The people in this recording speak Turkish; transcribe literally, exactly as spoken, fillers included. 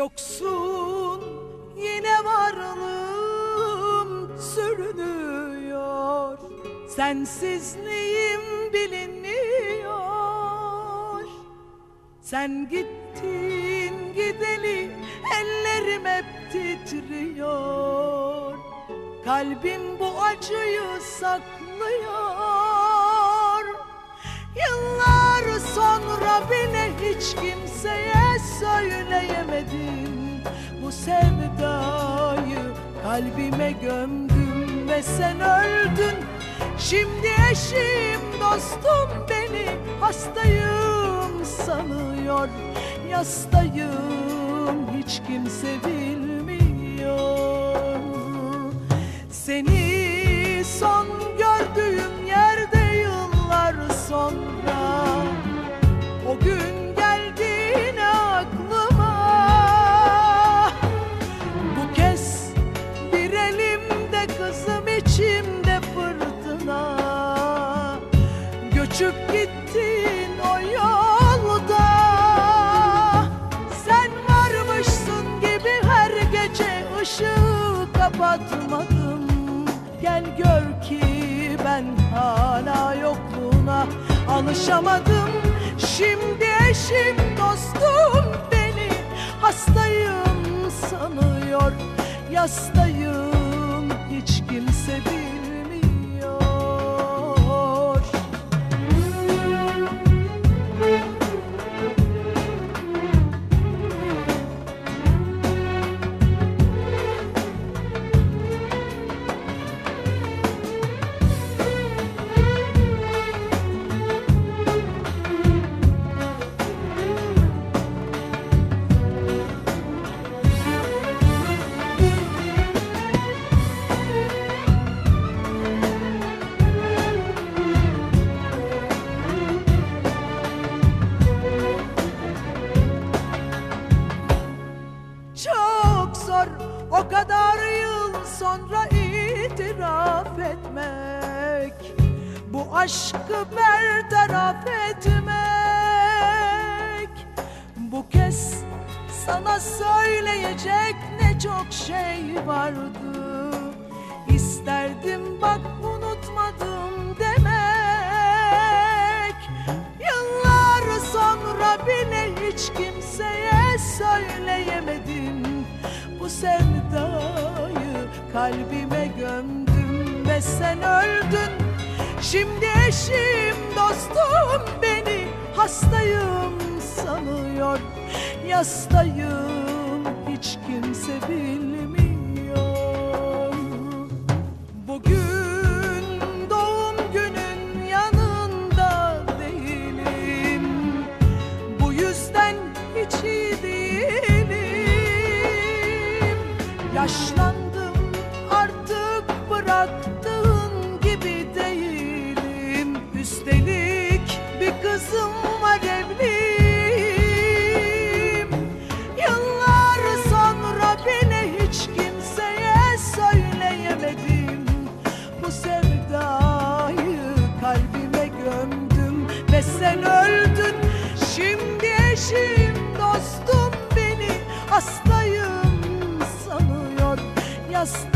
Yoksun yine varlığım sürünüyor, sensizliğim biliniyor. Sen gittin gideli ellerim hep titriyor, kalbim bu acıyı saklıyor. Yıllar sonra bile hiç kimseye söyleyemedim bu sevdayı, kalbime gömdüm ve sen öldün. Şimdi eşim dostum beni hastayım sanıyor, yastayım hiç kimse bilmiyor. Seni son gördüğüm yerde yıllar sonra o gün geldin aklıma. Bu kez bir elimde kızım, içimde fırtına. Göçüp gittin o yolda, sen varmışsın gibi her gece ışığı kapatmadım. Gel gör ki ben hala yokluğuna alışamadım. Şimdi eşim dostum beni hastayım sanıyor, yastayım hiç kimse bilmiyor. Çok zor o kadar yıl sonra itiraf etmek, bu aşkı bertaraf etmek. Bu kez sana söyleyecek ne çok şey vardı, İsterdim bak unutmadım demek. Yıllar sonra bile hiç kimseye söyleyemedim bu sevdayı, kalbime gömdüm ve sen öldün. Şimdi eşim dostum beni hastayım sanıyor, yastayım hiç kimse bilmiyor. Bugün doğum günün yanında değilim, bu yüzden hiç iyi değilim. Yaşlandım artık, bıraktığın gibi değilim. Üstelik bir kızım var, evliyim. Yıllar sonra bile hiç kimseye söyleyemedim bu sevdayı, kalbime gömdüm ve sen öldün. Şimdi eşim dostum beni hastayım sanıyor, yastayım